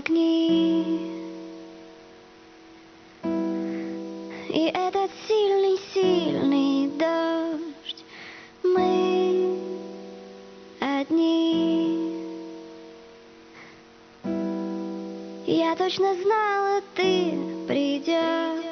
огни. И этот сильный дождь, мы одни. Я точно знала, ты придешь.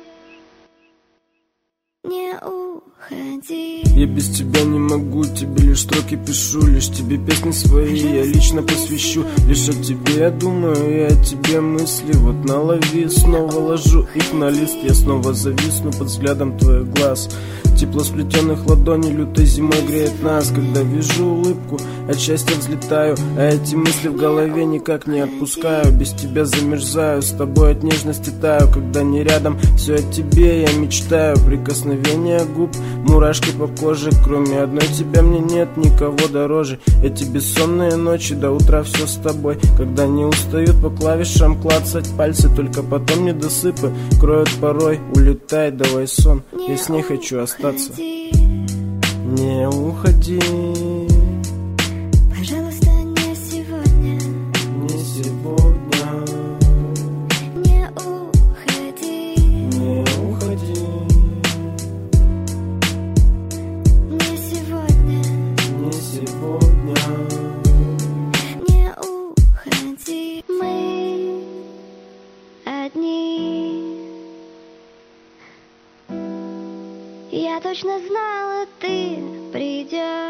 Не уходи. Я без тебя не могу, тебе лишь строки пишу, лишь тебе песни свои я лично посвящу. Лишь о тебе я думаю, и о тебе мысли. Вот налови, снова ложу их на лист. Я снова зависну под взглядом твоих глаз. Тепло сплетенных ладоней лютой зимой греет нас. Когда вижу улыбку, от счастья взлетаю, а эти мысли в голове никак не отпускаю. Без тебя замерзаю, с тобой от нежности таю. Когда не рядом, все о тебе я мечтаю. Прикосновение губ, мурашки по коже. Кроме одной тебя мне нет никого дороже. Эти бессонные ночи, до утра все с тобой. Когда не устают по клавишам клацать пальцы, только потом недосыпы кроют порой. Улетай, давай сон, я с ней хочу остаться. Не уходи, пожалуйста, не сегодня. не сегодня. Не уходи, Не уходи, не сегодня. не сегодня. Не уходи, мы одни. Я точно знала, ты придешь.